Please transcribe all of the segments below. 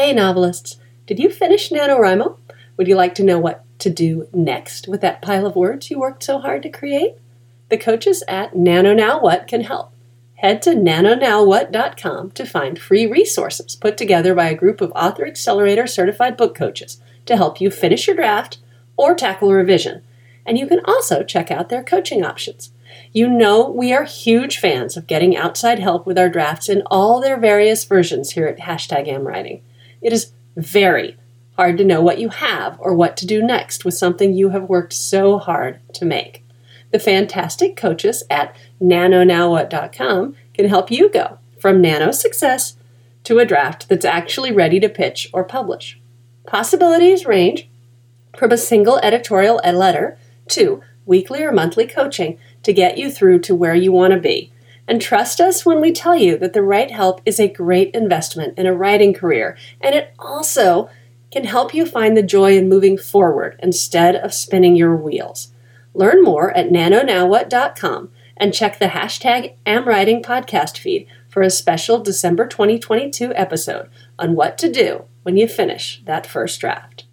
Hey novelists, did you finish NaNoWriMo? Would you like to know what to do next with that pile of words you worked so hard to create? The coaches at NanoNowWhat can help. Head to nanonowwhat.com to find free resources put together by a group of Author Accelerator certified book coaches to help you finish your draft or tackle a revision. And you can also check out their coaching options. You know we are huge fans of getting outside help with our drafts in all their various versions here at #AmWriting. It is very hard to know what you have or what to do next with something you have worked so hard to make. The fantastic coaches at nanonowwhat.com can help you go from nano success to a draft that's actually ready to pitch or publish. Possibilities range from a single editorial letter to weekly or monthly coaching to get you through to where you want to be. And trust us when we tell you that the right help is a great investment in a writing career, and it also can help you find the joy in moving forward instead of spinning your wheels. Learn more at nanonowwhat.com and check the #AmWriting podcast feed for a special December 2022 episode on what to do when you finish that first draft.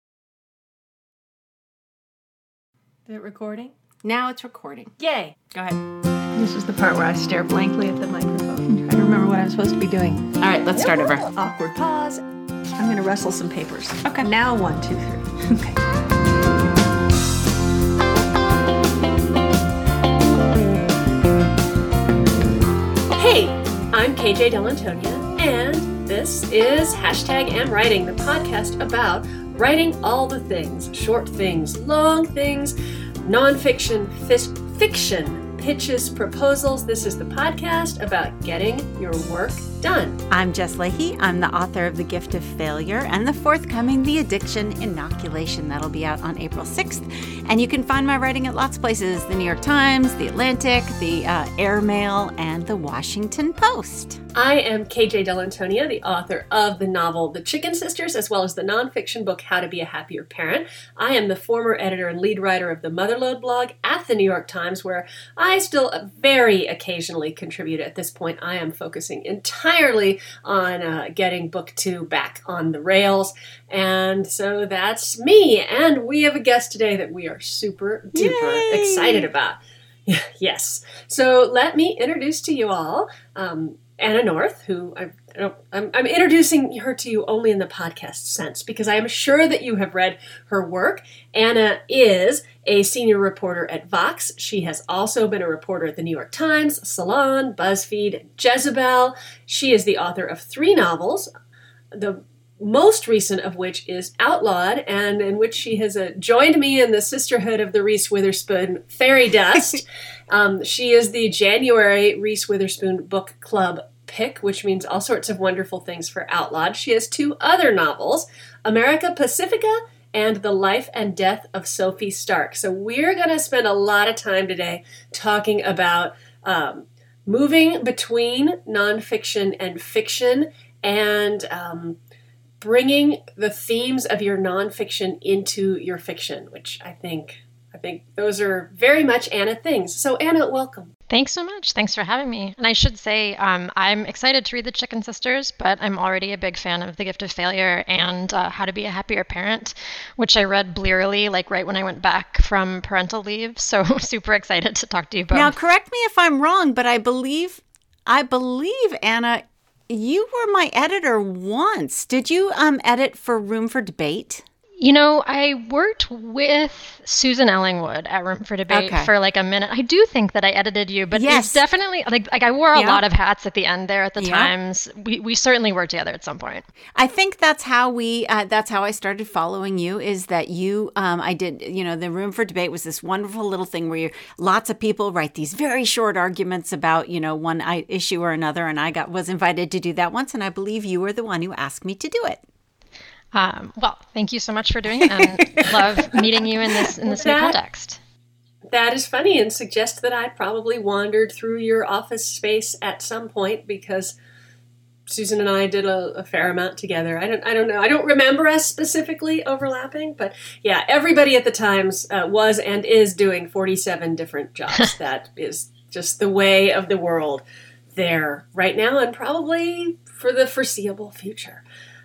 Is it recording? Now it's recording. Yay! Go ahead. This is the part where I stare blankly at the microphone and try to remember what I'm supposed to be doing. All right, let's start over. Awkward pause. I'm going to rustle some papers. Okay. Now 1, 2, 3. Okay. Hey, I'm KJ Delantonia, and this is #AmWriting, the podcast about writing all the things, short things, long things, nonfiction, fiction, pitches, proposals. This is the podcast about getting your work done. I'm Jess Leahy. I'm the author of The Gift of Failure and the forthcoming The Addiction Inoculation. That'll be out on April 6th. And you can find my writing at lots of places: The New York Times, The Atlantic, the Airmail, and The Washington Post. I am KJ Delantonia, the author of the novel The Chicken Sisters, as well as the nonfiction book How to Be a Happier Parent. I am the former editor and lead writer of the Motherload blog at the New York Times, where I still very occasionally contribute. At this point, I am focusing entirely on getting book 2 back on the rails. And so that's me. And we have a guest today that we are super duper excited about. Yes. So let me introduce to you all Anna North, who I'm introducing her to you only in the podcast sense because I am sure that you have read her work. Anna is a senior reporter at Vox. She has also been a reporter at the New York Times, Salon, BuzzFeed, and Jezebel. She is the author of 3 novels, the most recent of which is Outlawed, and in which she has joined me in the sisterhood of the Reese Witherspoon Fairy Dust. She is the January Reese Witherspoon Book Club pick, which means all sorts of wonderful things for Outlawed. She has 2 other novels, America Pacifica and The Life and Death of Sophie Stark. So we're going to spend a lot of time today talking about moving between nonfiction and fiction and bringing the themes of your nonfiction into your fiction, which I think those are very much Anna things. So Anna, welcome. Thanks so much. Thanks for having me. And I should say, I'm excited to read The Chicken Sisters, but I'm already a big fan of The Gift of Failure and How to Be a Happier Parent, which I read blearily, like right when I went back from parental leave. So super excited to talk to you both. Now, correct me if I'm wrong, but I believe, Anna, you were my editor once. Did you edit for Room for Debate? You know, I worked with Susan Ellingwood at Room for Debate for like a minute. I do think that I edited you, but it's definitely like I wore a lot of hats at the end there at the Times. We certainly worked together at some point. I think that's how I started following you, is that you, I did, the Room for Debate was this wonderful little thing where lots of people write these very short arguments about, one issue or another. And I was invited to do that once. And I believe you were the one who asked me to do it. Well, thank you so much for doing it, and love meeting you in this new context. That is funny, and suggests that I probably wandered through your office space at some point because Susan and I did a fair amount together. I don't know. I don't remember us specifically overlapping, but yeah, everybody at the Times was and is doing 47 different jobs. That is just the way of the world there right now, and probably for the foreseeable future.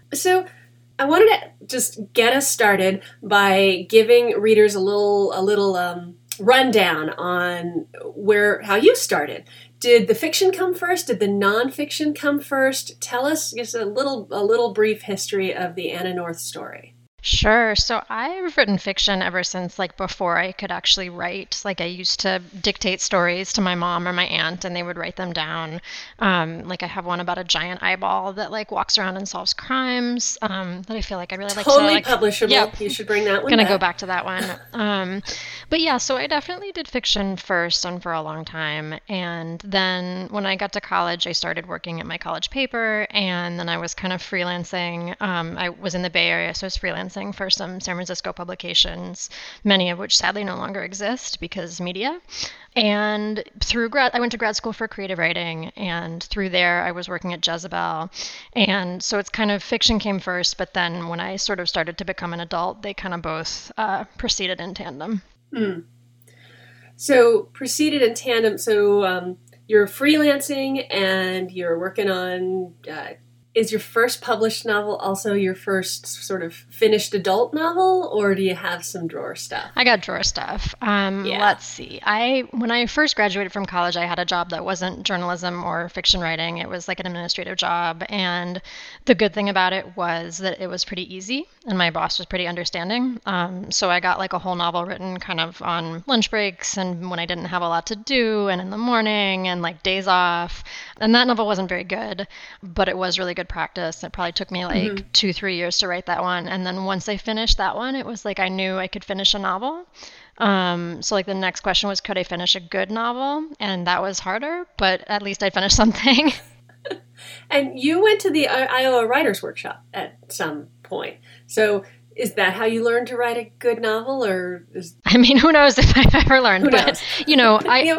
So I wanted to just get us started by giving readers a little rundown on how you started. Did the fiction come first? Did the nonfiction come first? Tell us just a little brief history of the Anna North story. Sure. So I've written fiction ever since like before I could actually write. Like I used to dictate stories to my mom or my aunt and they would write them down. Like I have one about a giant eyeball that like walks around and solves crimes that I feel like I'd really like to Totally like, publishable. Yep. You should bring that one Gonna back. go back to that one. But yeah, so I definitely did fiction first and for a long time. And then when I got to college, I started working at my college paper and then I was kind of freelancing. I was in the Bay Area, so I was freelancing for some San Francisco publications, many of which sadly no longer exist because media. And I went to grad school for creative writing, and through there I was working at Jezebel. And so it's kind of fiction came first, but then when I sort of started to become an adult, they kind of both proceeded in tandem. So proceeded in tandem. So you're freelancing and you're working on. Is your first published novel also your first sort of finished adult novel, or do you have some drawer stuff? I got drawer stuff. Let's see. When I first graduated from college, I had a job that wasn't journalism or fiction writing. It was like an administrative job. And the good thing about it was that it was pretty easy and my boss was pretty understanding. So I got like a whole novel written kind of on lunch breaks and when I didn't have a lot to do and in the morning and like days off. And that novel wasn't very good, but it was really good practice. It probably took me like 2-3 years to write that one. And then once I finished that one, it was like I knew I could finish a novel. So like the next question was, could I finish a good novel? And that was harder, but at least I finished something. And you went to the Iowa Writers Workshop at some point. So is that how you learned to write a good novel, or I mean, who knows if I've ever learned? Who but knows? You know,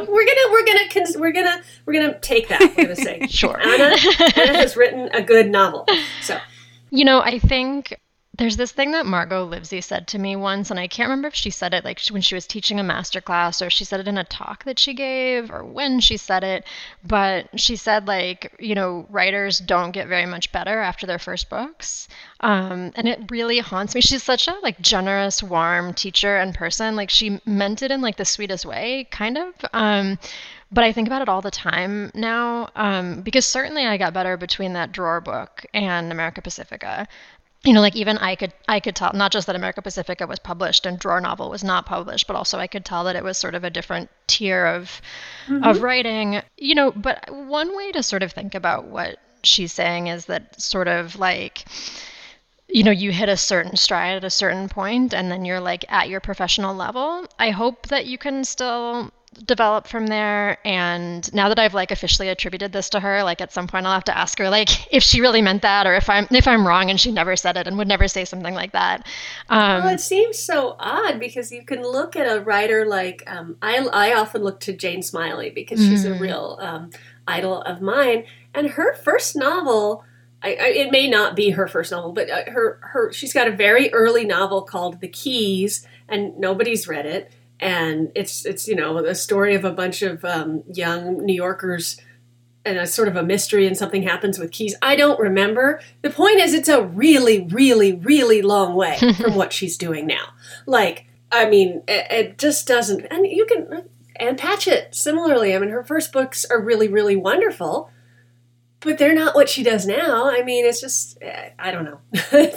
we're gonna take that. We're gonna say, sure. Anna has written a good novel. So, you know, I think there's this thing that Margot Livesey said to me once, and I can't remember if she said it like when she was teaching a master class or she said it in a talk that she gave or when she said it, but she said like, you know, writers don't get very much better after their first books. And it really haunts me. She's such a like generous, warm teacher and person. Like she meant it in like the sweetest way, kind of. But I think about it all the time now, because certainly I got better between that drawer book and America Pacifica. You know, like even I could tell, not just that America Pacifica was published and Drawer Novel was not published, but also I could tell that it was sort of a different tier of writing. You know, but one way to sort of think about what she's saying is that sort of like, you know, you hit a certain stride at a certain point and then you're like at your professional level. I hope that you can still develop from there. And now that I've like officially attributed this to her, like at some point I'll have to ask her like if she really meant that or if I'm wrong and she never said it and would never say something like that. Well, it seems so odd because you can look at a writer like I often look to Jane Smiley because she's a real idol of mine, and her first novel. It may not be her first novel, but she's got a very early novel called The Keys, and nobody's read it. And it's you know, the story of a bunch of young New Yorkers and a sort of a mystery, and something happens with keys. I don't remember. The point is, it's a really, really, really long way from what she's doing now. Like, I mean, it just doesn't. And you can, Ann Patchett, similarly. I mean, her first books are really, really wonderful, but they're not what she does now. I mean, it's just, I don't know.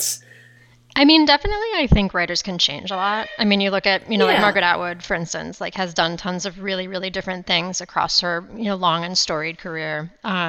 I mean, definitely, I think writers can change a lot. I mean, you look at, you know, like Margaret Atwood, for instance, like has done tons of really, really different things across her, you know, long and storied career.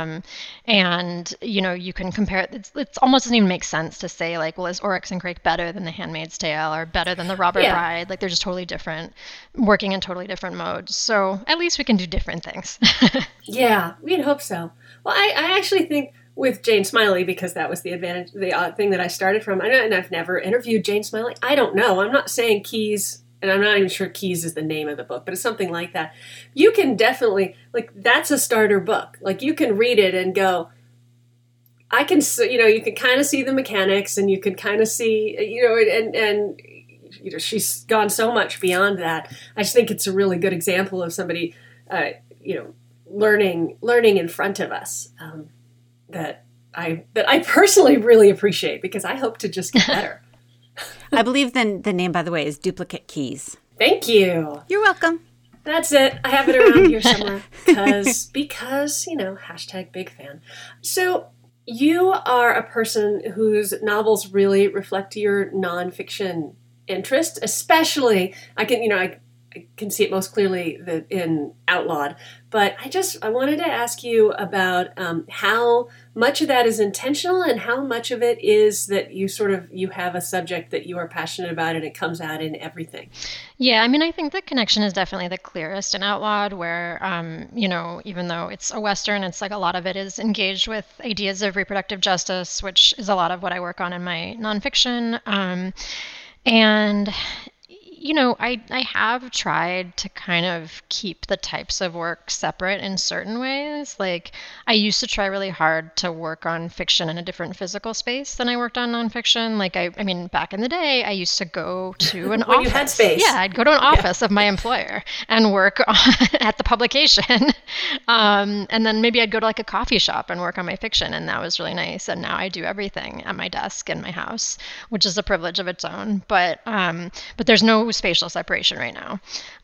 And, you know, you can compare it. It's almost doesn't even make sense to say like, well, is Oryx and Crake better than The Handmaid's Tale or better than The Robber Bride? Like they're just totally different, working in totally different modes. So at least we can do different things. Yeah, we'd hope so. Well, I actually think with Jane Smiley, because that was the advantage, the thing that I started from. And I've never interviewed Jane Smiley. I don't know. I'm not saying Keys, and I'm not even sure Keys is the name of the book, but it's something like that. You can definitely, like, that's a starter book. Like, you can read it and go, I can, you know, you can kind of see the mechanics, and you can kind of see, you know, and you know, she's gone so much beyond that. I just think it's a really good example of somebody, you know, learning in front of us. That I personally really appreciate, because I hope to just get better. I believe the name, by the way, is Duplicate Keys. Thank you. You're welcome. That's it. I have it around here somewhere because hashtag big fan. So you are a person whose novels really reflect your nonfiction interest, especially I can see it most clearly in Outlawed. But I wanted to ask you about how much of that is intentional and how much of it is that you have a subject that you are passionate about and it comes out in everything. Yeah, I mean, I think the connection is definitely the clearest in Outlawed, where, even though it's a Western, it's like a lot of it is engaged with ideas of reproductive justice, which is a lot of what I work on in my nonfiction. And I have tried to kind of keep the types of work separate in certain ways. Like, I used to try really hard to work on fiction in a different physical space than I worked on nonfiction. Like, I mean, back in the day, I used to go to an when office. You had space. Yeah, I'd go to an office of my employer and work at the publication. And then maybe I'd go to like a coffee shop and work on my fiction, and that was really nice. And now I do everything at my desk in my house, which is a privilege of its own. But there's no spatial separation right now.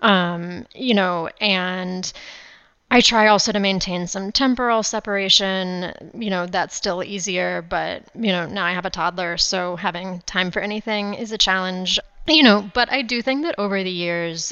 And I try also to maintain some temporal separation. That's still easier, but, now I have a toddler, so having time for anything is a challenge, but I do think that over the years,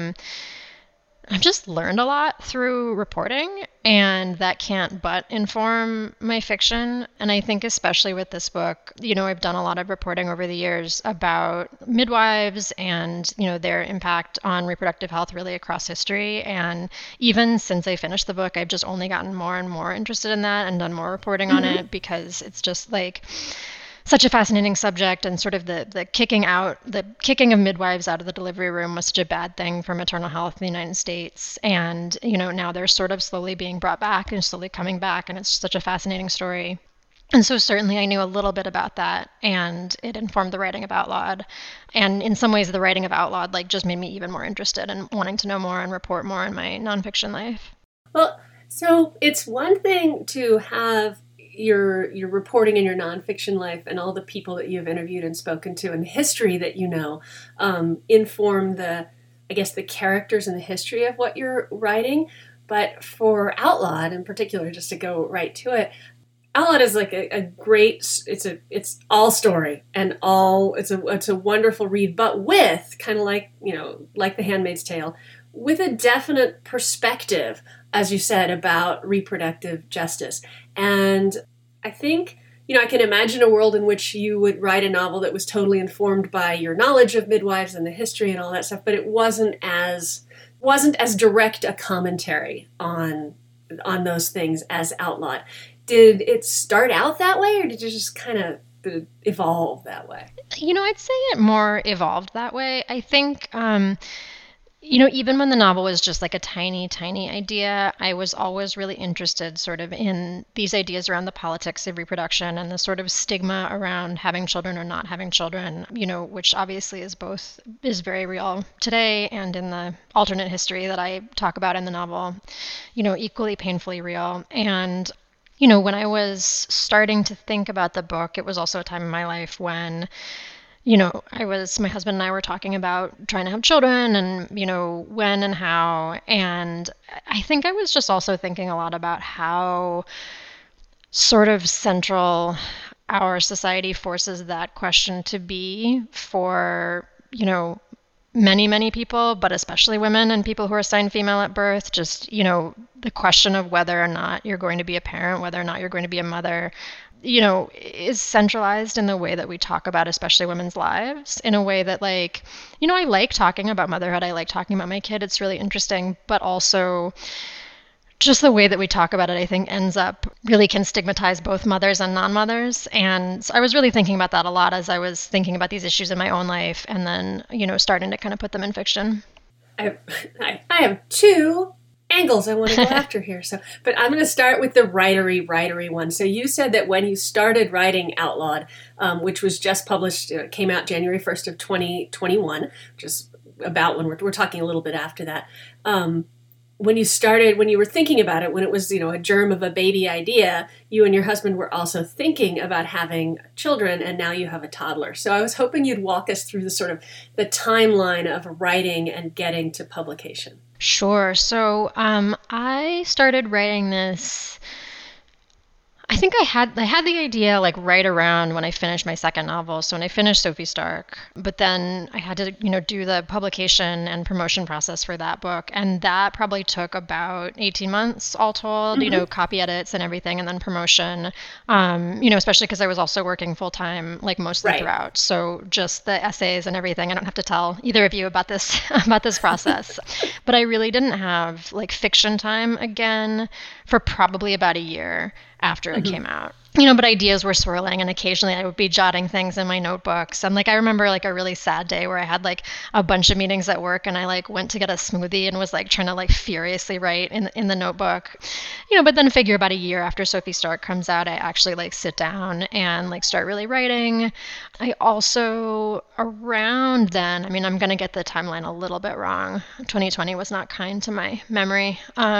I've just learned a lot through reporting, and that can't but inform my fiction. And I think especially with this book, I've done a lot of reporting over the years about midwives and, their impact on reproductive health really across history. And even since I finished the book, I've just only gotten more and more interested in that and done more reporting on it, because it's just like such a fascinating subject, and sort of the kicking of midwives out of the delivery room was such a bad thing for maternal health in the United States. And, now they're sort of slowly being brought back and slowly coming back, and it's such a fascinating story. And so certainly I knew a little bit about that, and it informed the writing of Outlawed. And in some ways, the writing of Outlawed just made me even more interested in wanting to know more and report more in my nonfiction life. Well, so it's one thing to have your reporting in your nonfiction life and all the people that you've interviewed and spoken to and the history that inform the characters and the history of what you're writing. But for Outlawed in particular, just to go right to it, Outlawed is like a great, it's all story and it's a wonderful read, but with kind of like The Handmaid's Tale, with a definite perspective, as you said, about reproductive justice. And I think, I can imagine a world in which you would write a novel that was totally informed by your knowledge of midwives and the history and all that stuff, but it wasn't as direct a commentary on those things as Outlawed. Did it start out that way, or did it just kind of evolve that way? I'd say it more evolved that way. I think, even when the novel was just like a tiny, tiny idea, I was always really interested sort of in these ideas around the politics of reproduction and the sort of stigma around having children or not having children, which obviously is very real today, and in the alternate history that I talk about in the novel, equally painfully real. And when I was starting to think about the book, it was also a time in my life when, my husband and I were talking about trying to have children and, when and how. And I think I was just also thinking a lot about how sort of central our society forces that question to be for, many, many people, but especially women and people who are assigned female at birth. Just, the question of whether or not you're going to be a parent, whether or not you're going to be a mother, is centralized in the way that we talk about, especially women's lives, in a way that I like talking about motherhood. I like talking about my kid. It's really interesting, but also just the way that we talk about it, I think really can stigmatize both mothers and non-mothers. And so I was really thinking about that a lot as I was thinking about these issues in my own life, and then, starting to kind of put them in fiction. I have two angles I want to go after here. But I'm going to start with the writery one. So you said that when you started writing Outlawed, which was just published, came out January 1st of 2021, which is about when we're talking a little bit after that. when you were thinking about it, when it was, a germ of a baby idea, you and your husband were also thinking about having children, and now you have a toddler. So I was hoping you'd walk us through the timeline of writing and getting to publication. Sure. So I started writing this. I think I had the idea like right around when I finished my second novel. So when I finished Sophie Stark, but then I had to, do the publication and promotion process for that book. And that probably took about 18 months all told, copy edits and everything, and then promotion, especially because I was also working full time, like mostly throughout. So just the essays and everything, I don't have to tell either of you about this, process, but I really didn't have like fiction time again for probably about a year after it came out. But ideas were swirling, and occasionally I would be jotting things in my notebooks. And I remember a really sad day where I had a bunch of meetings at work, and I went to get a smoothie and was trying to furiously write in the notebook. But then figure about a year after Sophie Stark comes out, I actually sit down and start really writing. I also around then, I'm going to get the timeline a little bit wrong. 2020 was not kind to my memory.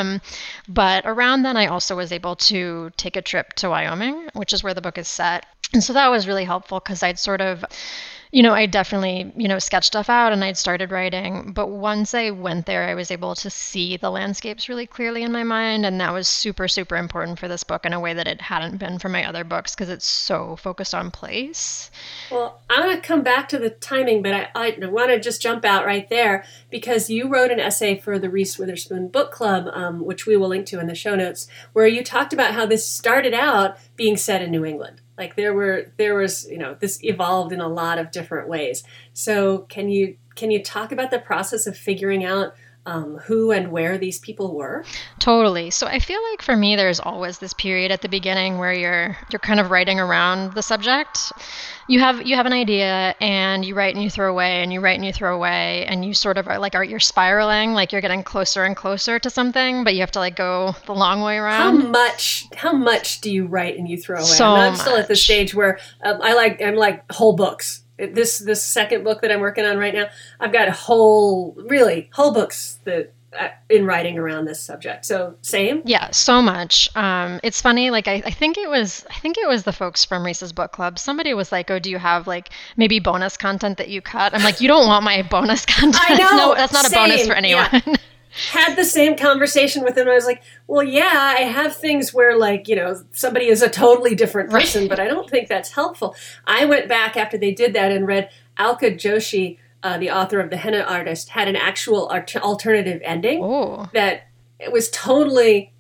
But around then I also was able to take a trip to Wyoming, which is where the book is set. And so that was really helpful because I'd sort of, I definitely, sketched stuff out and I'd started writing. But once I went there, I was able to see the landscapes really clearly in my mind. And that was super, super important for this book in a way that it hadn't been for my other books because it's so focused on place. Well, I'm going to come back to the timing, but I want to just jump out right there because you wrote an essay for the Reese Witherspoon Book Club, which we will link to in the show notes, where you talked about how this started out being set in New England. There was, this evolved in a lot of different ways. So can you talk about the process of figuring out who and where these people were? Totally. So I feel like for me, there's always this period at the beginning where you're kind of writing around the subject. You have an idea and you write and you throw away and you write and you throw away and you sort of you're spiraling, you're getting closer and closer to something, but you have to go the long way around. How much do you write and you throw away? So I'm still at the stage where I'm like whole books. This second book that I'm working on right now, I've got whole books that in writing around this subject. So same? Yeah, so much. It's funny, I think it was the folks from Reese's Book Club. Somebody was like, "Oh, do you have maybe bonus content that you cut?" I'm like, "You don't want my bonus content." I know. No, that's not same. A bonus for anyone. Yeah. Had the same conversation with him. I was like, well, yeah, I have things where somebody is a totally different person, but I don't think that's helpful. I went back after they did that and read Alka Joshi, the author of The Henna Artist, had an actual alternative ending. Ooh. That it was totally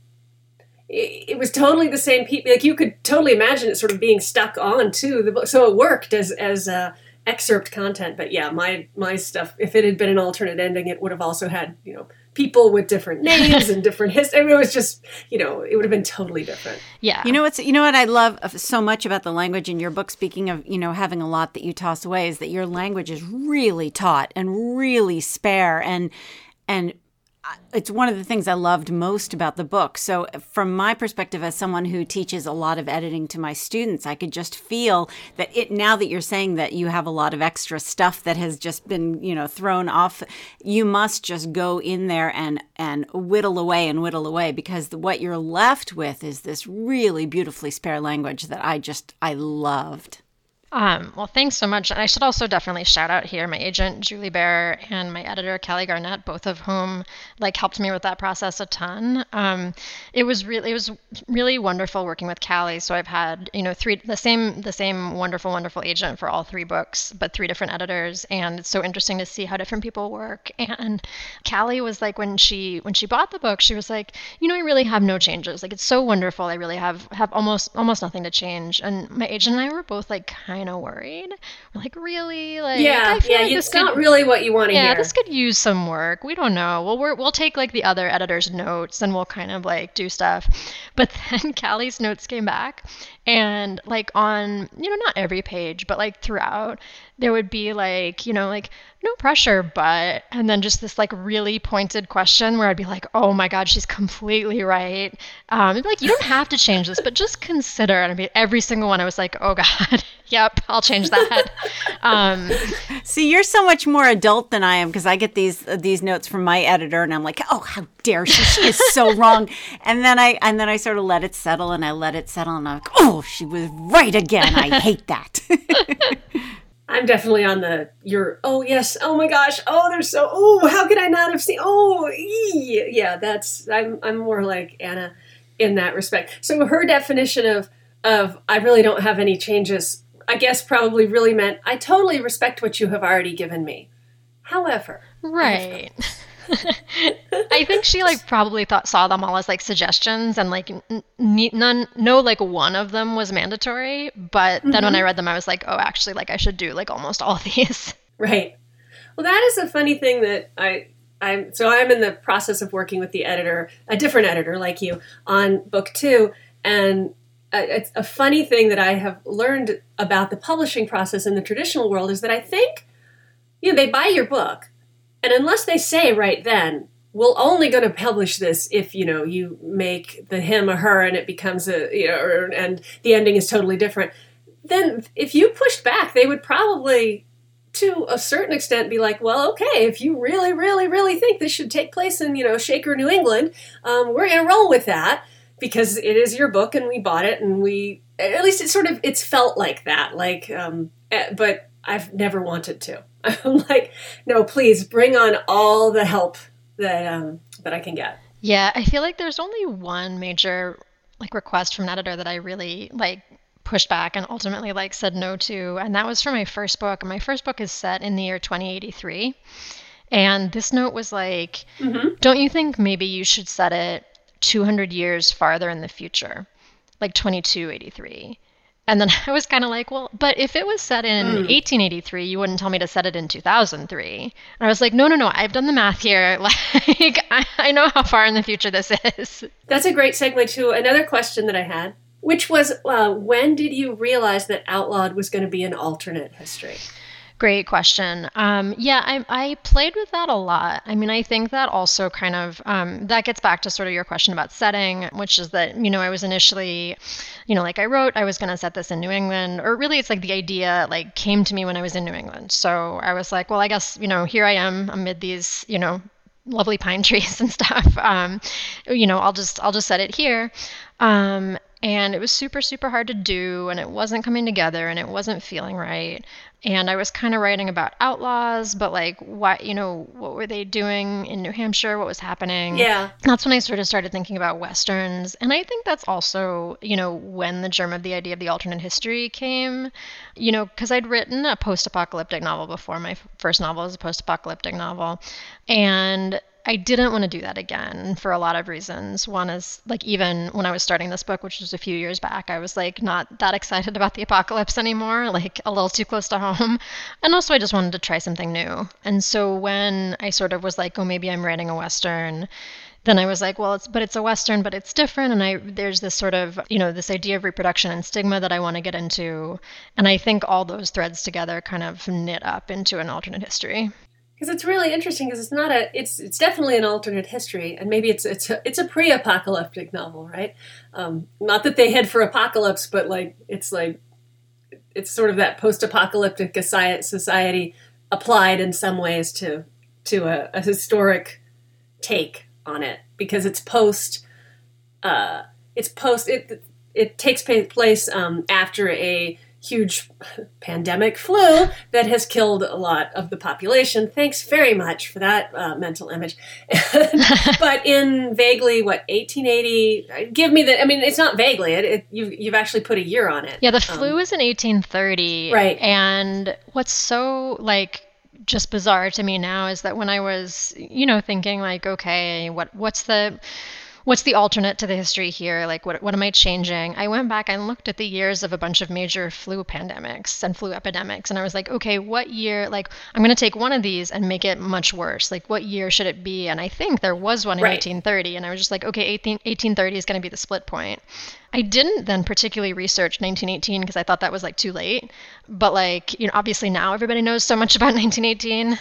the same people. You could totally imagine it sort of being stuck on to the book. So it worked as excerpt content. But yeah, my stuff, if it had been an alternate ending, it would have also had, people with different names and different history. It was just, it would have been totally different. Yeah. You know what I love so much about the language in your book, speaking of, having a lot that you toss away, is that your language is really taut and really spare, and it's one of the things I loved most about the book. So from my perspective, as someone who teaches a lot of editing to my students, I could just feel that now that you're saying that you have a lot of extra stuff that has just been, thrown off, you must just go in there and whittle away because what you're left with is this really beautifully spare language that I loved. Well, thanks so much. And I should also definitely shout out here my agent, Julie Bear, and my editor, Callie Garnett, both of whom helped me with that process a ton. It was really wonderful working with Callie. So I've had, the same wonderful agent for all three books, but three different editors. And it's so interesting to see how different people work. And Callie was when she bought the book, she was like, I really have no changes. It's so wonderful. I really have almost nothing to change. And my agent and I were both kind of worried. We're like, really? I feel like it's not really what you want to hear. Yeah, this could use some work. We don't know. Well, we'll take the other editor's notes and we'll kind of do stuff. But then Callie's notes came back and on, not every page, but throughout, there would be no pressure, but, and then just this really pointed question where I'd be like, oh my God, she's completely right. It'd be you don't have to change this, but just consider. And every single one, I was like, oh God, yep, I'll change that. See, you're so much more adult than I am because I get these notes from my editor, and I'm like, oh, how dare she? She is so wrong. And then I sort of let it settle, and I'm like, oh, she was right again. I hate that. I'm definitely on oh yes, oh my gosh, how could I not have seen, yeah, I'm more like Anna in that respect. So her definition of I really don't have any changes, I guess probably really meant I totally respect what you have already given me. However. Right. I think she probably saw them all as suggestions, and one of them was mandatory. But then when I read them, I was like, oh, actually, I should do almost all of these. Right. Well, that is a funny thing that I'm in the process of working with a different editor like you, on book 2, and it's a funny thing that I have learned about the publishing process in the traditional world is that I think, they buy your book. And unless they say right then, we're only going to publish this if, you make the him a her and it becomes and the ending is totally different, then if you pushed back, they would probably, to a certain extent, be like, well, okay, if you really, really, really think this should take place in, Shaker, New England, we're going to roll with that because it is your book and we bought it and at least it's felt like that. But I've never wanted to. I'm like, no, please bring on all the help that I can get. Yeah, I feel like there's only one major request from an editor that I really pushed back and ultimately said no to, and that was for my first book. And my first book is set in the year 2083, and this note was don't you think maybe you should set it 200 years farther in the future, 2283? And then I was kind of like, well, but if it was set in 1883, you wouldn't tell me to set it in 2003. And I was like, no, I've done the math here. I know how far in the future this is. That's a great segue to another question that I had, which was, when did you realize that Outlawed was going to be an alternate history? Great question. I played with that a lot. I mean, I think that also kind of, that gets back to sort of your question about setting, which is that, I was initially, I wrote, I was going to set this in New England, or really it's the idea came to me when I was in New England. So I was like, well, I guess, here I am amid these, lovely pine trees and stuff. I'll just set it here. And it was super, super hard to do, and it wasn't coming together, and it wasn't feeling right. And I was kind of writing about outlaws, but what were they doing in New Hampshire? What was happening? Yeah. That's when I sort of started thinking about Westerns. And I think that's also, when the germ of the idea of the alternate history came, because I'd written a post-apocalyptic novel before. My first novel was a post-apocalyptic novel. And I didn't want to do that again for a lot of reasons. One is even when I was starting this book, which was a few years back, I was not that excited about the apocalypse anymore, a little too close to home. And also I just wanted to try something new. And so when I sort of was oh, maybe I'm writing a Western, then I was like, well, it's a Western, but it's different. And there's this sort of, this idea of reproduction and stigma that I want to get into. And I think all those threads together kind of knit up into an alternate history. Because it's really interesting because it's definitely an alternate history, and maybe it's a pre-apocalyptic novel, right? Not that they head for apocalypse, but it's sort of that post-apocalyptic society applied in some ways to a historic take on it, because it takes place after a huge pandemic flu that has killed a lot of the population. Thanks very much for that mental image. But in vaguely, 1880? Give me it's not vaguely. You've actually put a year on it. Yeah, the flu is in 1830. Right. And what's so, just bizarre to me now is that when I was, thinking, okay, what's the alternate to the history here? What am I changing? I went back and looked at the years of a bunch of major flu pandemics and flu epidemics. And I was like, okay, what year, I'm going to take one of these and make it much worse. What year should it be? And I think there was one in 1830. And I was just like, okay, 1830 is going to be the split point. I didn't then particularly research 1918 because I thought that was too late. But obviously now everybody knows so much about 1918.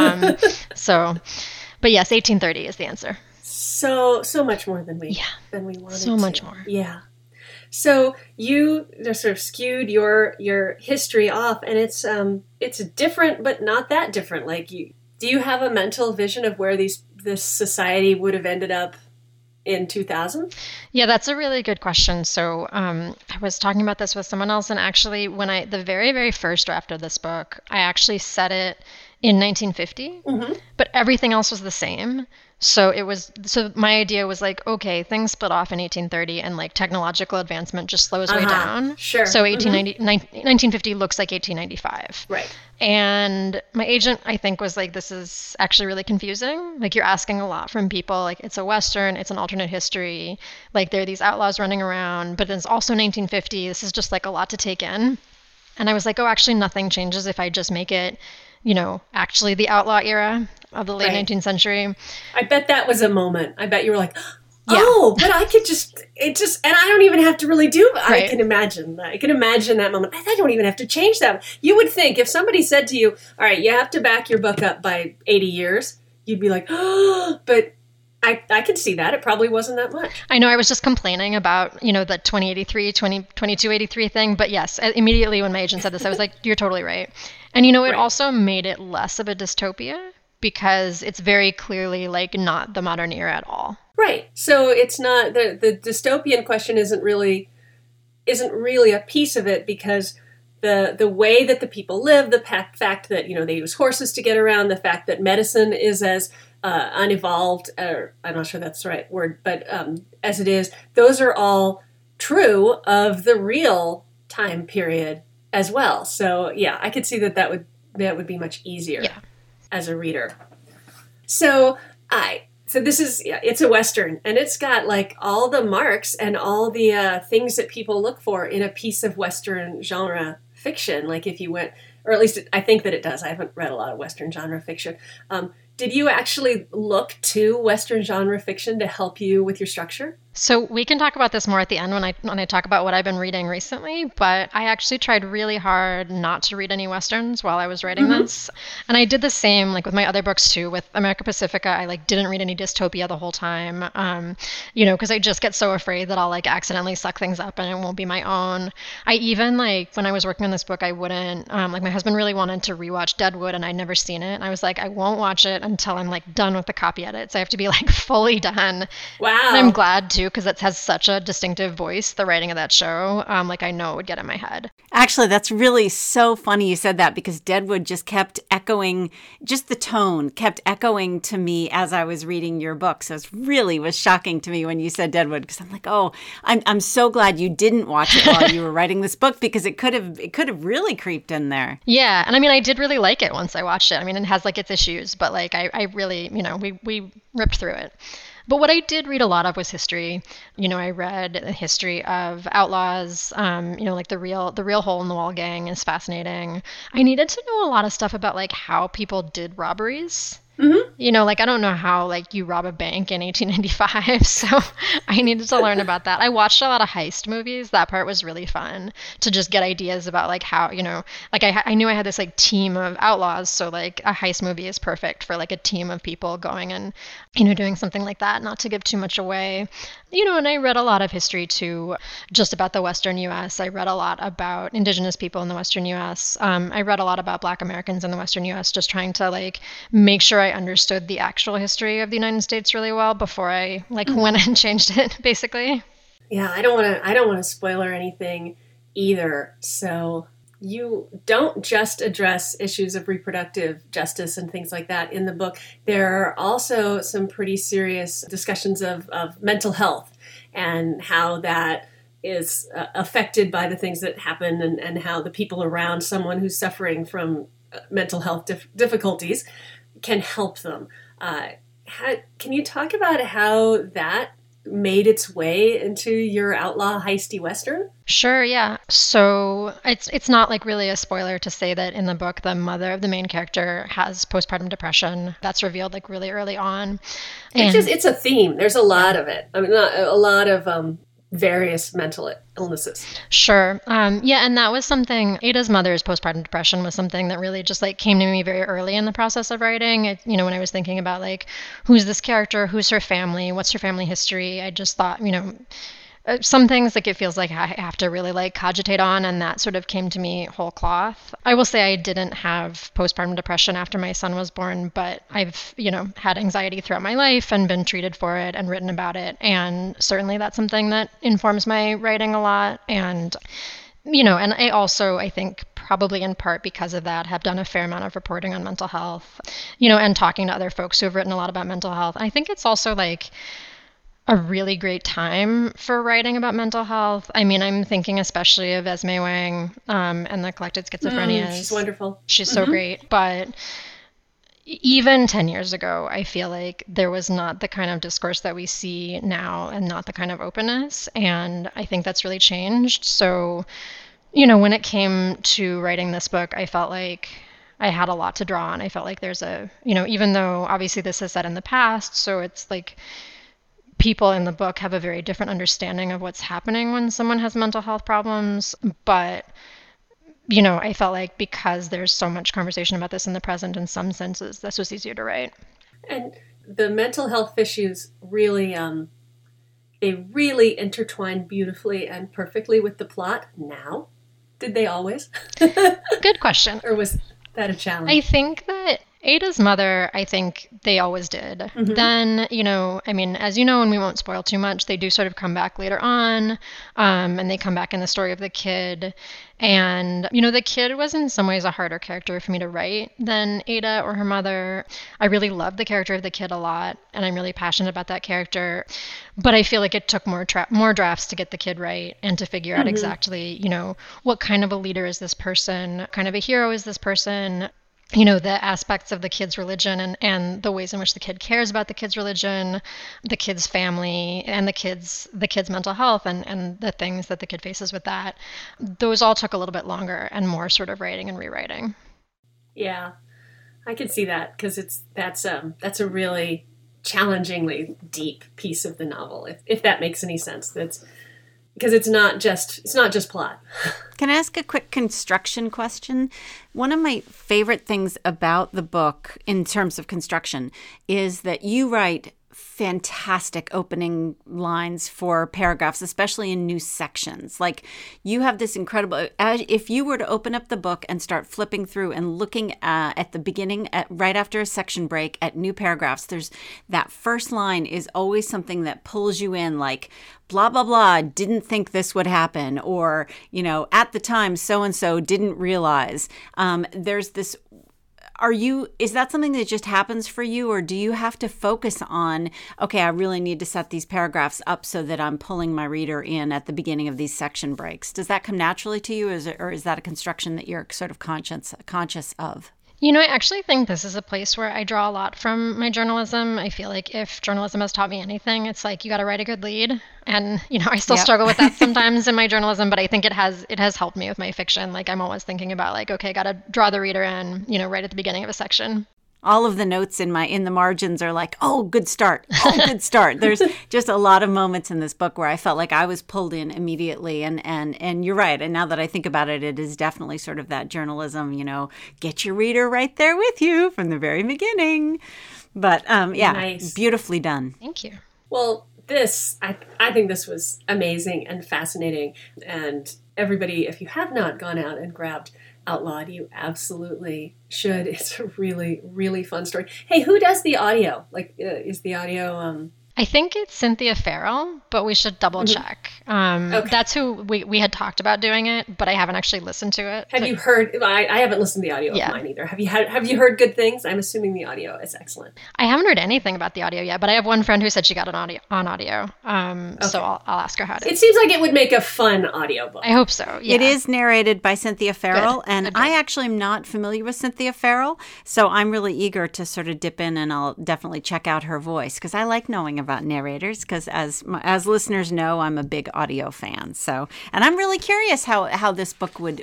But yes, 1830 is the answer. So much more than we wanted. So much more. Yeah. So you just sort of skewed your history off, and it's different, but not that different. Like, do you have a mental vision of where this society would have ended up in 2000? Yeah, that's a really good question. So I was talking about this with someone else, and actually, the very, very first draft of this book, I actually set it in 1950, but everything else was the same. So my idea was like, okay, things split off in 1830, and like technological advancement just slows way down. Sure. So 1950 looks like 1895. Right. And my agent, I think, was like, this is actually really confusing. Like, you're asking a lot from people. Like, it's a Western, it's an alternate history. Like, there are these outlaws running around, but it's also 1950. This is just like a lot to take in. And I was like, oh, actually, nothing changes if I just make it, actually the outlaw era of the late 19th century. I bet that was a moment. I bet you were like, oh, but I could and I don't even have to really do it. I can imagine that. I can imagine that moment. I don't even have to change that. You would think if somebody said to you, all right, you have to back your book up by 80 years, you'd be like, oh, but I could see that. It probably wasn't that much. I know. I was just complaining about, the 2283 thing. But yes, immediately when my agent said this, I was like, you're totally right. And, it also made it less of a dystopia because it's very clearly like not the modern era at all. Right. So it's not the dystopian question isn't really a piece of it, because the way that the people live, the fact that, they use horses to get around, the fact that medicine is as unevolved, or I'm not sure that's the right word, but as it is, those are all true of the real time period as well. So yeah, I could see that would be much easier as a reader. So this is, it's a Western, and it's got like all the marks and all the things that people look for in a piece of Western genre fiction. Like if you went, or at least I think that it does. I haven't read a lot of Western genre fiction. Did you actually look to Western genre fiction to help you with your structure? So we can talk about this more at the end when I talk about what I've been reading recently, but I actually tried really hard not to read any Westerns while I was writing this. And I did the same like with my other books too. With America Pacifica, I like didn't read any dystopia the whole time, because I just get so afraid that I'll like accidentally suck things up and it won't be my own. I even like when I was working on this book, I wouldn't, like my husband really wanted to rewatch Deadwood and I'd never seen it. And I was like, I won't watch it until I'm like done with the copy edits. I have to be like fully done. Wow. And I'm glad too, because it has such a distinctive voice, the writing of that show. Like I know it would get in my head. Actually, that's really so funny you said that, because Deadwood just kept echoing, just the tone kept echoing to me as I was reading your book. So it really was shocking to me when you said Deadwood, because I'm like, oh, I'm so glad you didn't watch it while you were writing this book, because it could have really creeped in there. Yeah. And I mean, I did really like it once I watched it. I mean, it has like its issues, but like I really, we ripped through it. But what I did read a lot of was history. I read the history of outlaws, like the real hole in the wall gang is fascinating. I needed to know a lot of stuff about like how people did robberies. Like I don't know how like you rob a bank in 1895, so I needed to learn about that. I watched a lot of heist movies. That part was really fun to just get ideas about like how, like I knew I had this like team of outlaws, so like a heist movie is perfect for like a team of people going and, doing something like that, not to give too much away. And I read a lot of history too, just about the Western U.S. I read a lot about Indigenous people in the Western U.S. I read a lot about Black Americans in the Western U.S., just trying to like make sure I understood the actual history of the United States really well before I like went and changed it, basically. Yeah, I don't want to spoiler anything either. So you don't just address issues of reproductive justice and things like that in the book. There are also some pretty serious discussions of mental health and how that is affected by the things that happen, and how the people around someone who's suffering from mental health difficulties can help them. Can you talk about how that made its way into your outlaw heisty Western? Sure, yeah. So it's not like really a spoiler to say that in the book, the mother of the main character has postpartum depression. That's revealed like really early on. And it's a theme. There's a lot of it. I mean, a lot of various mental illnesses. Sure. Yeah, and that was something, Ada's mother's postpartum depression was something that really just like came to me very early in the process of writing. When I was thinking about like, who's this character, who's her family, what's her family history, I just thought, some things like it feels like I have to really like cogitate on, and that sort of came to me whole cloth. I will say I didn't have postpartum depression after my son was born, but I've, had anxiety throughout my life and been treated for it and written about it. And certainly that's something that informs my writing a lot. And and I also, I think probably in part because of that, have done a fair amount of reporting on mental health, and talking to other folks who have written a lot about mental health. I think it's also like a really great time for writing about mental health. I mean, I'm thinking especially of Esme Wang and the Collected Schizophrenia. She's wonderful. She's so great. But even 10 years ago, I feel like there was not the kind of discourse that we see now and not the kind of openness. And I think that's really changed. So, when it came to writing this book, I felt like I had a lot to draw on. I felt like there's even though obviously this is set in the past, so it's like people in the book have a very different understanding of what's happening when someone has mental health problems. But, I felt like because there's so much conversation about this in the present, in some senses, this was easier to write. And the mental health issues really, they really intertwine beautifully and perfectly with the plot now. Did they always? Good question. Or was that a challenge? I think that Ada's mother, I think they always did. Mm-hmm. Then, I mean, as you know, and we won't spoil too much, they do sort of come back later on, and they come back in the story of the kid. And, the kid was in some ways a harder character for me to write than Ada or her mother. I really loved the character of the kid a lot, and I'm really passionate about that character. But I feel like it took more drafts to get the kid right and to figure out exactly, what kind of a leader is this person, what kind of a hero is this person, the aspects of the kid's religion and the ways in which the kid cares about the kid's religion, the kid's family, and the kid's mental health and the things that the kid faces with that. Those all took a little bit longer and more sort of writing and rewriting. Yeah, I can see that because that's a really challengingly deep piece of the novel, if that makes any sense. That's because it's not just plot. Can I ask a quick construction question? One of my favorite things about the book in terms of construction is that you write fantastic opening lines for paragraphs, especially in new sections. Like you have this incredible, if you were to open up the book and start flipping through and looking at the beginning, right after a section break at new paragraphs, there's that first line is always something that pulls you in, like blah, blah, blah, didn't think this would happen. Or, at the time, so-and-so didn't realize. There's this, is that something that just happens for you, or do you have to focus on, okay, I really need to set these paragraphs up so that I'm pulling my reader in at the beginning of these section breaks? Does that come naturally to you, or is that a construction that you're sort of conscious of? I actually think this is a place where I draw a lot from my journalism. I feel like if journalism has taught me anything, it's like you got to write a good lead. And, I still struggle with that sometimes in my journalism, but I think it has helped me with my fiction. Like I'm always thinking about like, okay, got to draw the reader in, right at the beginning of a section. All of the notes in the margins are like, oh, good start. Oh, good start. There's just a lot of moments in this book where I felt like I was pulled in immediately. And you're right. And now that I think about it, it is definitely sort of that journalism, get your reader right there with you from the very beginning. But nice. Beautifully done. Thank you. Well, I think this was amazing and fascinating. And everybody, if you have not gone out and grabbed Outlawed, you absolutely should. It's a really, really fun story. Hey, who does the audio? Like, is the audio... I think it's Cynthia Farrell, but we should double check. Okay. That's who we had talked about doing it, but I haven't actually listened to it. Have you heard? I haven't listened to the audio of mine either. Have you heard good things? I'm assuming the audio is excellent. I haven't heard anything about the audio yet, but I have one friend who said she got an audio. Okay. So I'll ask her how to. It seems like it would make a fun audiobook. I hope so. Yeah. It is narrated by Cynthia Farrell, and Good. I actually am not familiar with Cynthia Farrell, so I'm really eager to sort of dip in, and I'll definitely check out her voice because I like knowing about narrators. Because as listeners know, I'm a big audio fan. So, and I'm really curious how this book would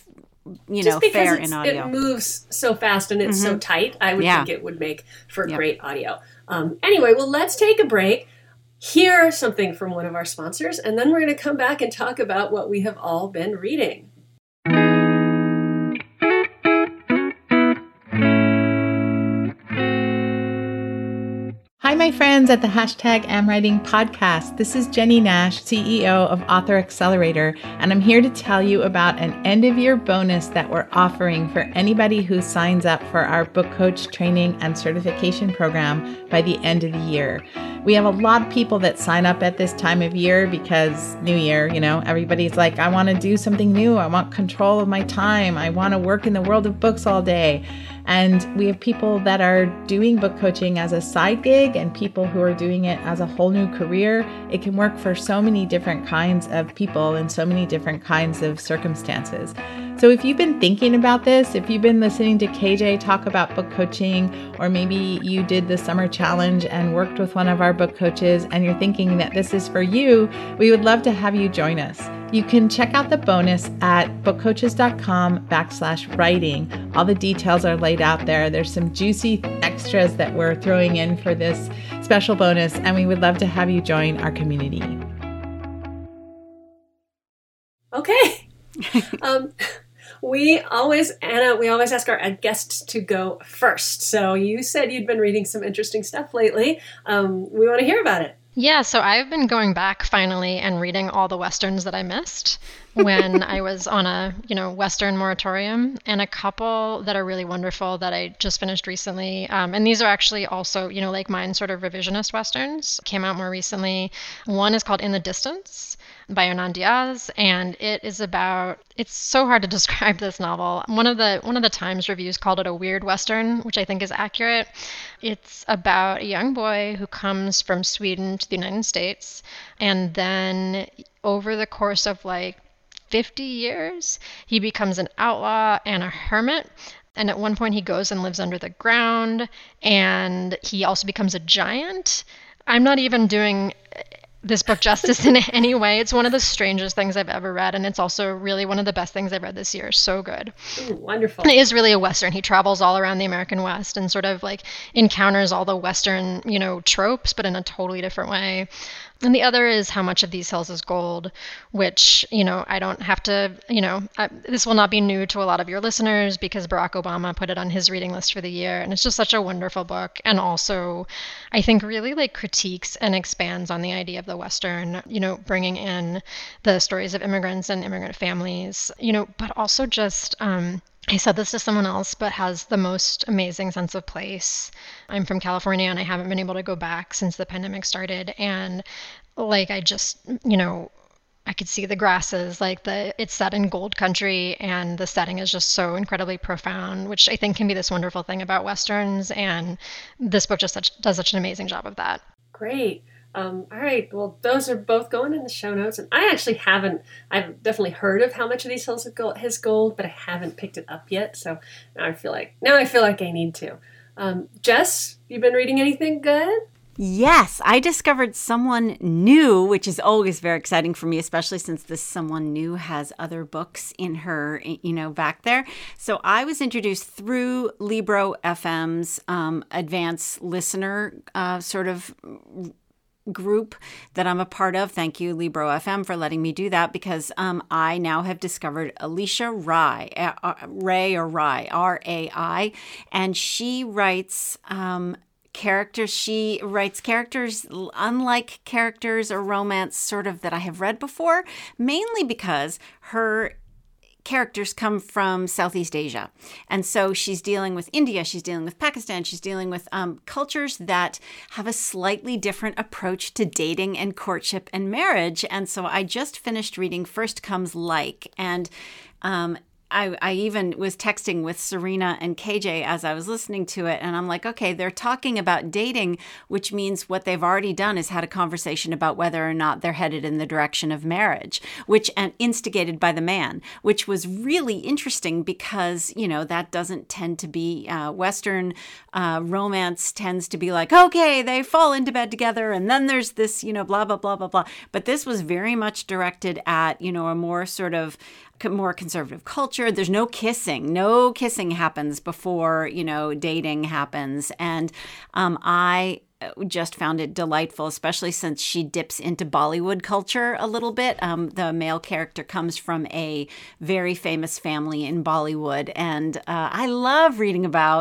fare in audio. It moves so fast and it's so tight. I would think it would make for great audio. Anyway, well, let's take a break, hear something from one of our sponsors, and then we're going to come back and talk about what we have all been reading. Hi, my friends at the #AmWriting podcast. This is Jenny Nash, CEO of Author Accelerator, and I'm here to tell you about an end-of-year bonus that we're offering for anybody who signs up for our book coach training and certification program by the end of the year. We have a lot of people that sign up at this time of year because New Year, everybody's like, I want to do something new. I want control of my time. I want to work in the world of books all day. And we have people that are doing book coaching as a side gig and people who are doing it as a whole new career. It can work for so many different kinds of people and so many different kinds of circumstances. So if you've been thinking about this, if you've been listening to KJ talk about book coaching, or maybe you did the summer challenge and worked with one of our book coaches and you're thinking that this is for you, we would love to have you join us. You can check out the bonus at bookcoaches.com/writing. All the details are laid out there. There's some juicy extras that we're throwing in for this special bonus, and we would love to have you join our community. Okay. We always ask our guests to go first. So you said you'd been reading some interesting stuff lately. We want to hear about it. Yeah, so I've been going back finally and reading all the Westerns that I missed when I was on a, Western moratorium, and a couple that are really wonderful that I just finished recently. And these are actually also, like mine, sort of revisionist Westerns, came out more recently. One is called In the Distance by Hernan Diaz, and it's so hard to describe this novel. One of the Times reviews called it a weird Western, which I think is accurate. It's about a young boy who comes from Sweden to the United States, and then over the course of 50 years, he becomes an outlaw and a hermit. And at one point he goes and lives under the ground, and he also becomes a giant. I'm not even doing this book justice in any way. It's one of the strangest things I've ever read, and it's also really one of the best things I've read this year. So good. Ooh, wonderful. And it is really a Western. He travels all around the American West and sort of encounters all the Western, tropes, but in a totally different way. And the other is How Much of These Hills is Gold, which, I don't have to, this will not be new to a lot of your listeners because Barack Obama put it on his reading list for the year. And it's just such a wonderful book. And also, I think really critiques and expands on the idea of the Western, bringing in the stories of immigrants and immigrant families, but also just, I said this to someone else, but has the most amazing sense of place. I'm from California and I haven't been able to go back since the pandemic started. And I just, I could see the grasses, it's set in gold country, and the setting is just so incredibly profound, which I think can be this wonderful thing about Westerns. And this book just does such an amazing job of that. Great. All right. Well, those are both going in the show notes. And I've definitely heard of How Much of These Hills is Gold, but I haven't picked it up yet. So now I feel like I need to. Jess, you been reading anything good? Yes, I discovered someone new, which is always very exciting for me, especially since this someone new has other books in her, back there. So I was introduced through Libro FM's advanced listener sort of group that I'm a part of. Thank you, Libro FM, for letting me do that, because I now have discovered Alicia Rai, R-A-I, and she writes characters. She writes characters unlike characters or romance sort of that I have read before, mainly because her characters come from Southeast Asia. And so she's dealing with India, she's dealing with Pakistan, she's dealing with cultures that have a slightly different approach to dating and courtship and marriage. And so I just finished reading First Comes Like, and I even was texting with Serena and KJ as I was listening to it. And I'm like, okay, they're talking about dating, which means what they've already done is had a conversation about whether or not they're headed in the direction of marriage, and instigated by the man, which was really interesting because, that doesn't tend to be Western romance tends to be like, okay, they fall into bed together. And then there's this, blah, blah, blah, blah, blah. But this was very much directed at, a more sort of more conservative culture. There's no kissing. No kissing happens before, dating happens. And I just found it delightful, especially since she dips into Bollywood culture a little bit. The male character comes from a very famous family in Bollywood. And I love reading about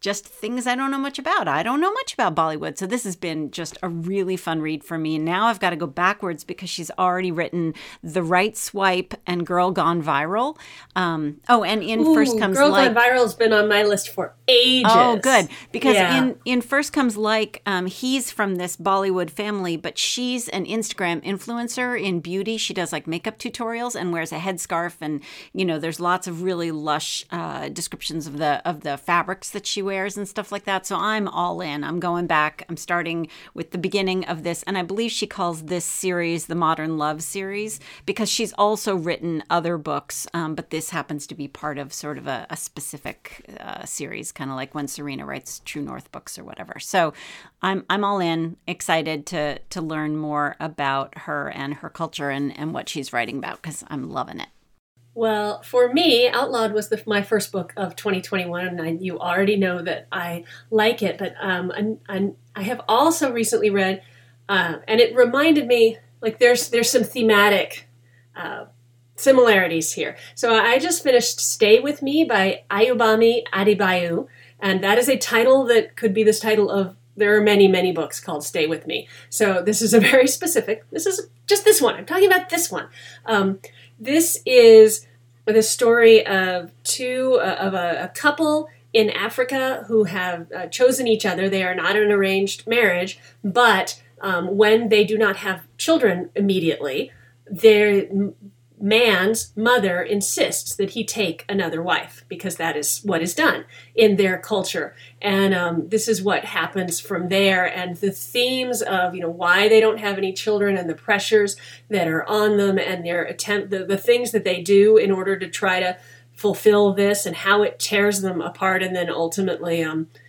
just things I don't know much about. I don't know much about Bollywood. So this has been just a really fun read for me. And now I've got to go backwards because she's already written The Right Swipe and Girl Gone Viral. And in First Comes Girl Like... Gone Viral has been on my list for ages. Oh, good. Because in First Comes Like, he's from this Bollywood family, but she's an Instagram influencer in beauty. She does like makeup tutorials and wears a headscarf, and there's lots of really lush descriptions of the fabrics that she wears and stuff like that. So I'm all in. I'm going back. I'm starting with the beginning of this, and I believe she calls this series the Modern Love series because she's also written other books, but this happens to be part of sort of a specific series, kind of like when Serena writes True North books or whatever. So I'm all in, excited to learn more about her and her culture and what she's writing about because I'm loving it. Well, for me, Outlawed was my first book of 2021, and you already know that I like it. But I have also recently read, and it reminded me, like there's some thematic similarities here. So I just finished Stay With Me by Ayobami Adebayo, and that is a title that could be this title of, there are many, many books called Stay With Me. So this is a very specific, this is just this one. I'm talking about this one. This is the story of a couple in Africa who have chosen each other. They are not an arranged marriage, but when they do not have children immediately, their man's mother insists that he take another wife because that is what is done in their culture. And this is what happens from there. And the themes of, why they don't have any children and the pressures that are on them and their the things that they do in order to try to fulfill this and how it tears them apart. And then ultimately,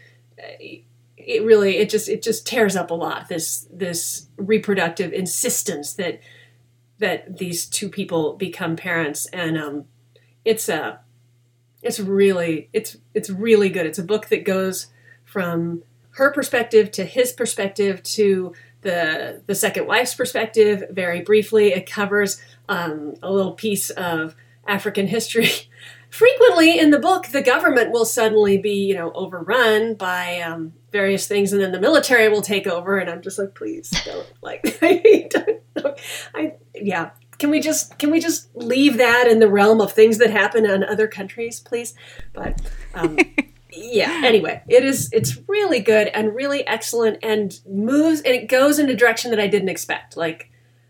it just tears up a lot, this reproductive insistence that these two people become parents, and it's really good. It's a book that goes from her perspective to his perspective to the second wife's perspective. Very briefly, it covers a little piece of African history. Frequently in the book, the government will suddenly be, overrun by various things, and then the military will take over. And I'm just like, please don't, Can we just leave that in the realm of things that happen in other countries, please? But anyway, it's really good and really excellent, and moves, and it goes in a direction that I didn't expect. Like,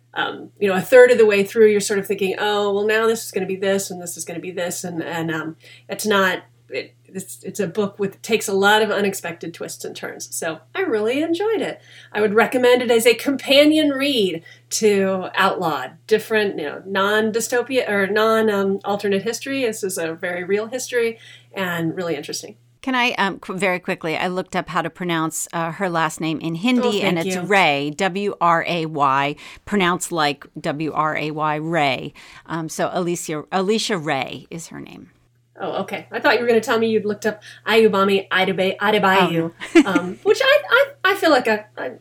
a third of the way through, you're sort of thinking, oh, well, now this is going to be this, and this is going to be this, and it's not. It's a book takes a lot of unexpected twists and turns. So I really enjoyed it. I would recommend it as a companion read to Outlawed. Different, non-dystopia or non-alternate history. This is a very real history and really interesting. Can I, very quickly, I looked up how to pronounce her last name in Hindi, and it's Ray, W-R-A-Y, pronounced like W-R-A-Y, Ray. So Alicia Ray is her name. Oh, okay. I thought you were going to tell me you'd looked up Ayobami Adebayo, which I feel like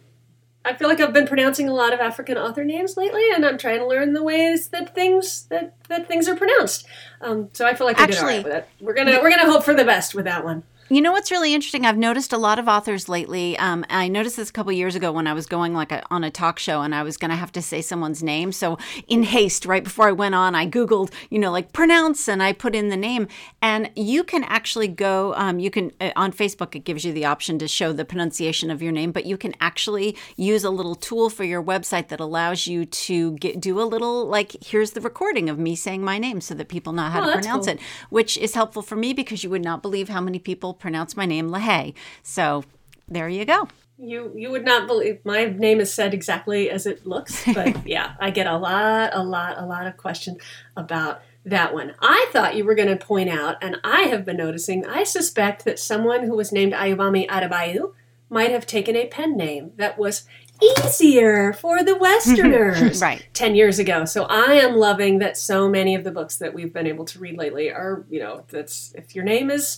I feel like I've been pronouncing a lot of African author names lately, and I'm trying to learn the ways that things are pronounced. So I feel like I did all right with it. We're gonna hope for the best with that one. You know what's really interesting? I've noticed a lot of authors lately. I noticed this a couple years ago when I was going on a talk show, and I was going to have to say someone's name. So in haste, right before I went on, I Googled, pronounce, and I put in the name. And you can actually go, on Facebook, it gives you the option to show the pronunciation of your name, but you can actually use a little tool for your website that allows you to do a little, here's the recording of me saying my name so that people know how to pronounce it, which is helpful for me because you would not believe how many people pronounce my name LaHaye. So there you go. You would not believe my name is said exactly as it looks, but yeah, I get a lot of questions about that one. I thought you were going to point out, and I have been noticing, I suspect that someone who was named Ayobami Adebayo might have taken a pen name that was easier for the Westerners right 10 years ago. So I am loving that so many of the books that we've been able to read lately are, that's if your name is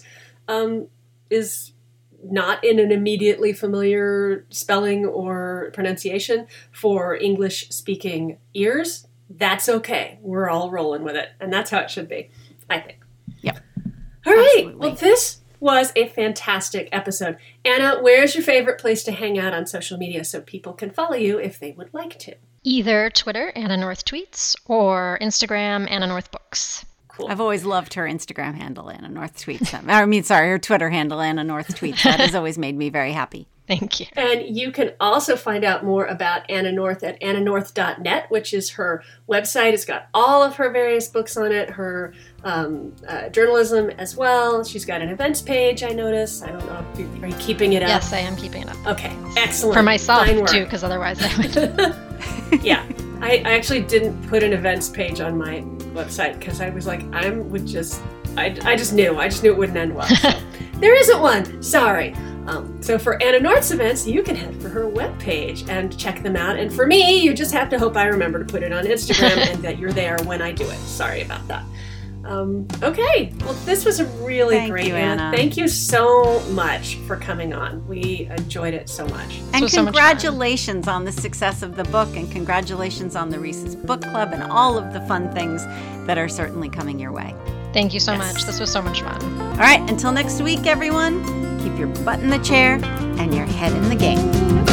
not in an immediately familiar spelling or pronunciation for English-speaking ears, that's okay. We're all rolling with it, and that's how it should be, I think. Yep. All right. Absolutely. Well, this was a fantastic episode. Anna, where's your favorite place to hang out on social media so people can follow you if they would like to? Either Twitter, Anna North Tweets, or Instagram, Anna North Books. Cool. I've always loved her Instagram handle, Anna North Tweets. Her Twitter handle, Anna North Tweets. That has always made me very happy. Thank you. And you can also find out more about Anna North at annanorth.net, which is her website. It's got all of her various books on it, her journalism as well. She's got an events page, I notice. I don't know, are you keeping it up? Yes, I am keeping it up. Okay, excellent. For myself, Fine work. too, because otherwise I would... Yeah, I actually didn't put an events page on my website because I was like, I just knew it wouldn't end well. So. There isn't one. Sorry. So for Anna North's events, you can head for her webpage and check them out. And for me, you just have to hope I remember to put it on Instagram and that you're there when I do it. Sorry about that. Okay. Well, this was a really great, Anna. Thank you so much for coming on. We enjoyed it so much. And congratulations on the success of the book, and congratulations on the Reese's Book Club and all of the fun things that are certainly coming your way. Thank you so much. This was so much fun. All right. Until next week, everyone, keep your butt in the chair and your head in the game.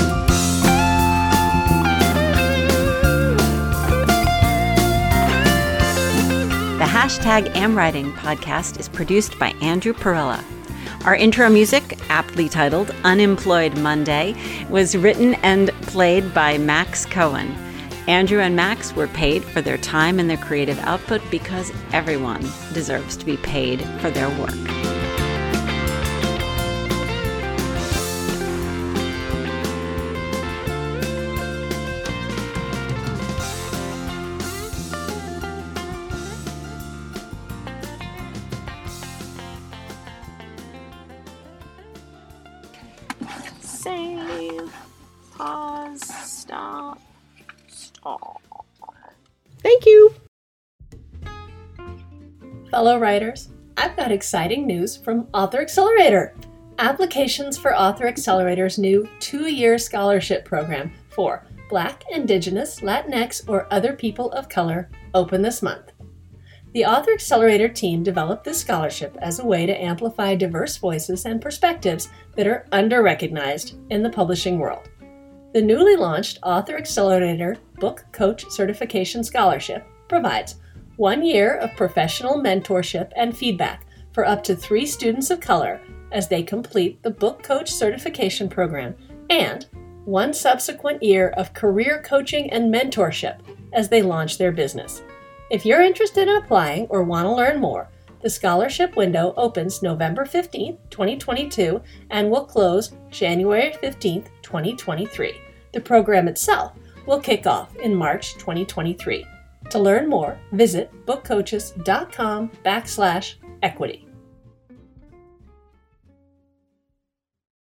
The #AmWriting podcast is produced by Andrew Perella. Our intro music, aptly titled Unemployed Monday, was written and played by Max Cohen. Andrew and Max were paid for their time and their creative output because everyone deserves to be paid for their work. Save, pause, stop. Thank you. Fellow writers, I've got exciting news from Author Accelerator. Applications for Author Accelerator's new 2-year scholarship program for Black, Indigenous, Latinx, or other people of color open this month. The Author Accelerator team developed this scholarship as a way to amplify diverse voices and perspectives that are under-recognized in the publishing world. The newly launched Author Accelerator Book Coach Certification Scholarship provides 1 year of professional mentorship and feedback for up to 3 students of color as they complete the Book Coach Certification Program, and 1 subsequent year of career coaching and mentorship as they launch their business. If you're interested in applying or want to learn more, the scholarship window opens November 15th, 2022, and will close January 15th, 2023. The program itself will kick off in March 2023. To learn more, visit bookcoaches.com/equity.